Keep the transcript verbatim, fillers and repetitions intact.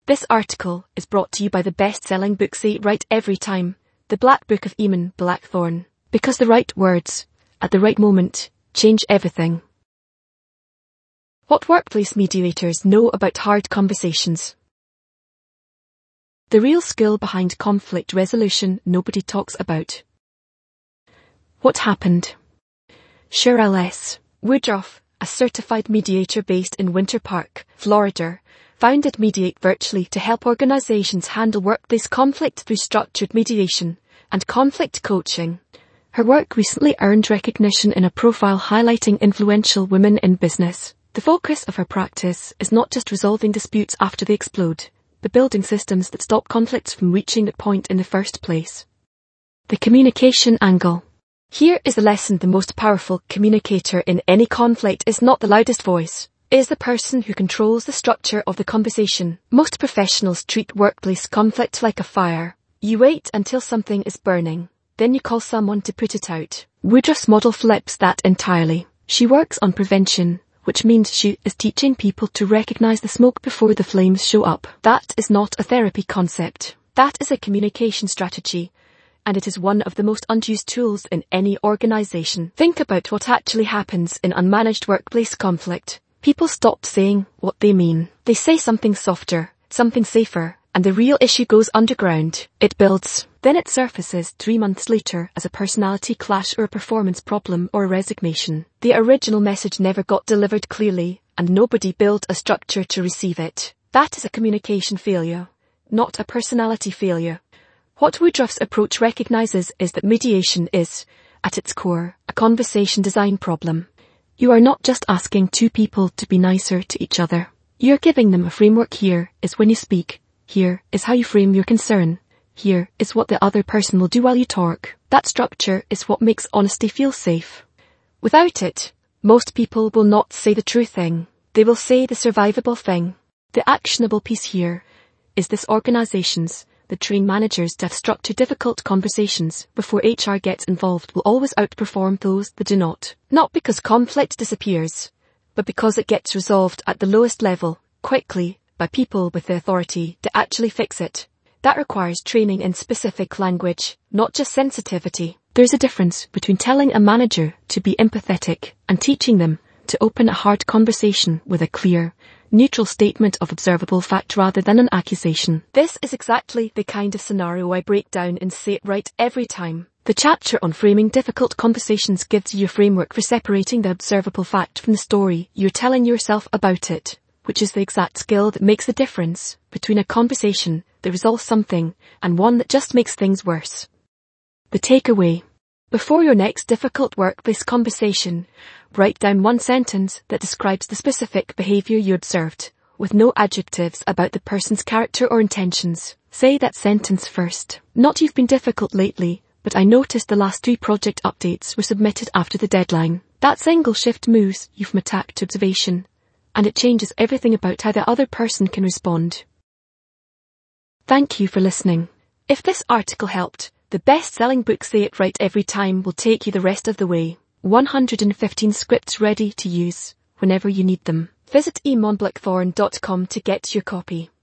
This article is brought to you by the best-selling book Say It Right Every Time, The Black Book of Eamon Blackthorne. Because the right words, at the right moment, change everything. What workplace mediators know about hard conversations. The real skill behind conflict resolution nobody talks about. What happened? Cheryl S. Woodruff, a certified mediator based in Winter Park, Florida, founded Mediate Virtually to help organizations handle workplace conflict through structured mediation and conflict coaching. Her work recently earned recognition in a profile highlighting influential women in business. The focus of her practice is not just resolving disputes after they explode, but building systems that stop conflicts from reaching that point in the first place. The communication angle. Here is the lesson: the most powerful communicator in any conflict is not the loudest voice. It is the person who controls the structure of the conversation. Most professionals treat workplace conflict like a fire. You wait until something is burning, then you call someone to put it out. Woodruff's model flips that entirely. She works on prevention, which means she is teaching people to recognize the smoke before the flames show up. That is not a therapy concept. That is a communication strategy, and it is one of the most unused tools in any organization. Think about what actually happens in unmanaged workplace conflict. People stop saying what they mean. They say something softer, something safer, and the real issue goes underground. It builds. Then it surfaces three months later as a personality clash or a performance problem or a resignation. The original message never got delivered clearly, and nobody built a structure to receive it. That is a communication failure, not a personality failure. What Woodruff's approach recognizes is that mediation is, at its core, a conversation design problem. You are not just asking two people to be nicer to each other. You're giving them a framework. Here is when you speak. Here is how you frame your concern. Here is what the other person will do while you talk. That structure is what makes honesty feel safe. Without it, most people will not say the true thing. They will say the survivable thing. The actionable piece here is this: organizations that train managers to have structured difficult conversations before H R gets involved will always outperform those that do not. Not because conflict disappears, but because it gets resolved at the lowest level, quickly, by people with the authority to actually fix it. That requires training in specific language, not just sensitivity. There's a difference between telling a manager to be empathetic and teaching them to open a hard conversation with a clear, neutral statement of observable fact rather than an accusation. This is exactly the kind of scenario I break down in Say It Right Every Time. The chapter on framing difficult conversations gives you a framework for separating the observable fact from the story you're telling yourself about it, which is the exact skill that makes the difference between a conversation that resolves something and one that just makes things worse. The takeaway. Before your next difficult workplace conversation, write down one sentence that describes the specific behavior you observed, with no adjectives about the person's character or intentions. Say that sentence first. Not "You've been difficult lately, but I noticed the last three project updates were submitted after the deadline." That single shift moves you from attack to observation, and it changes everything about how the other person can respond. Thank you for listening. If this article helped, the best-selling book Say It Right Every Time will take you the rest of the way. one hundred fifteen scripts ready to use whenever you need them. Visit eamon blackthorne dot com to get your copy.